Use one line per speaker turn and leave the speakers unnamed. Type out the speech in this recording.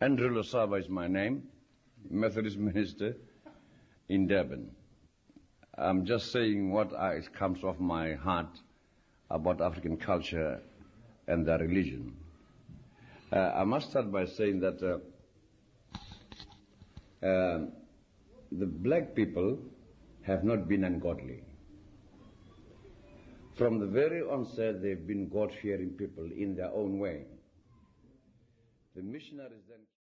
Andrew Losaba is my name, Methodist minister in Durban. I'm just saying what comes off my heart about African culture and their religion. I must start by saying that the black people have not been ungodly. From the very onset, they've been God-fearing people in their own way. The missionaries then